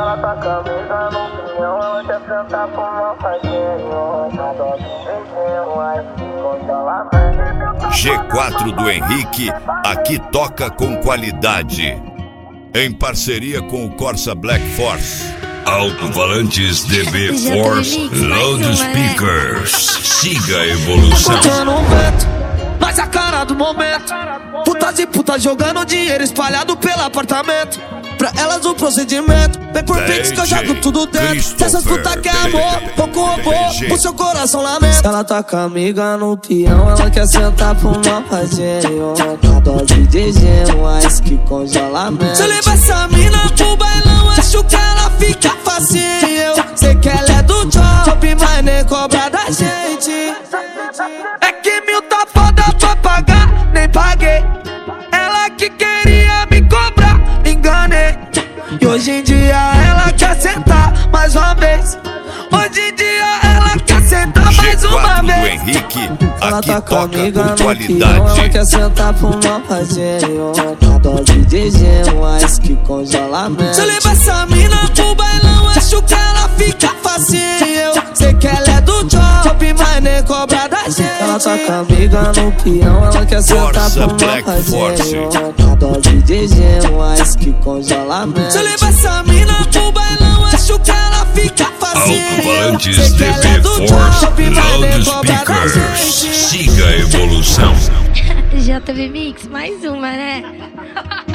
Ela tá camisa no pinhão, ela quer sentar com uma faquinha. Na dose de gelo, aí congelamento. G4 do Henrique, aqui toca com qualidade. Em parceria com o Corsa Black Force. Alto-falantes DB Force Loudspeakers. Siga a evolução. Mas a cara do momento, putas e putas jogando dinheiro espalhado pelo apartamento. Pra elas o procedimento, vem por pix que eu jogo tudo dentro. Se essas putas quer amor, pouco robô, o seu coração lamenta. Ela tá com a amiga no peão, ela quer sentar pro uma fazinho. Na dose de gelo, ice que congelamento. Se eu levar essa mina pro bailão, acho que ela fica facinho. Sei que ela é do job, mas nem cobra da gente. É que 1000 tá foda pra pagar, nem paguei. Ela que queria me cobrar, enganei. E hoje em dia ela quer sentar mais uma vez. Hoje em dia ela quer sentar mais uma vez. G4 do Henrique, ela aqui tá toca com qualidade. Pião, ela quer sentar pro uma fazinho. Na dose de gelo, ice que congelamento. Se eu levar essa mina pro bailão, acho que ela fica facinho. Sei que ela é do job, mas nem cobra da gente. Ela tá com a amiga no peão, ela quer sentar pro uma fazinho. Na dose de gelo, ice que congelamento. Se eu levar essa mina pro bailão, acho que ela fica facinho. Alto-falantes DB Force Loudspeakers. Siga a evolução. JB Mix, mais uma, né?